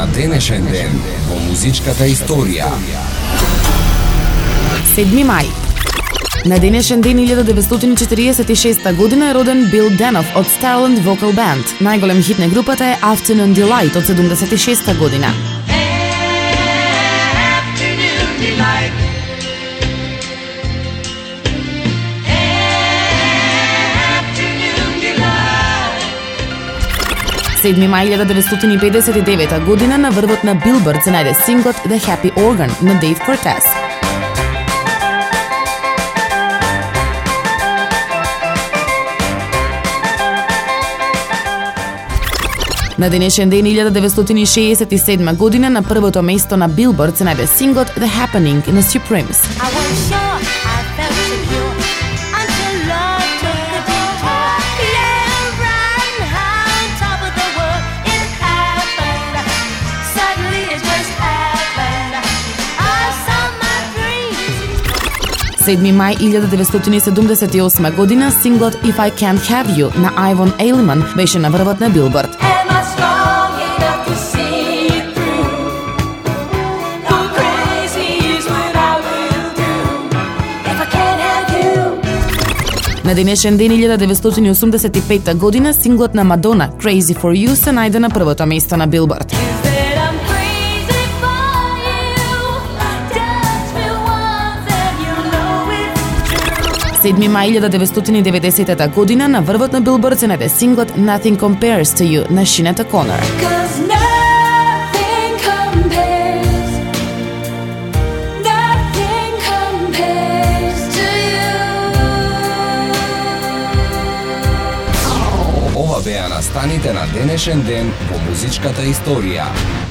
на денешен ден во музичката историја. 7 мај. На денешен ден 1946 година е роден Бил Денов од Starland Vocal Band. Најголем хит на групата е Afternoon Delight од 76 година. Afternoon delight. 7 мај 1959 година на врвот на Билборд се најде синглот The Happy Organ на Дейв Кортес. На денешен ден 1967 година на првото место на Билборд се најде синглот The Happening на Supremes. Седми мај 1978 година синглот If I Can't Have You на Айвон Ейлман беше на врвот на Билборд. На денешен ден 1985 година синглот на Мадона Crazy For You се најде на првото место на Билборд. 7 мај 1990 година на врвот на Билборд се најде синглот Nothing Compares to You на Sinead O'Connor. Ова беа настаните на денешен ден во музичката историја.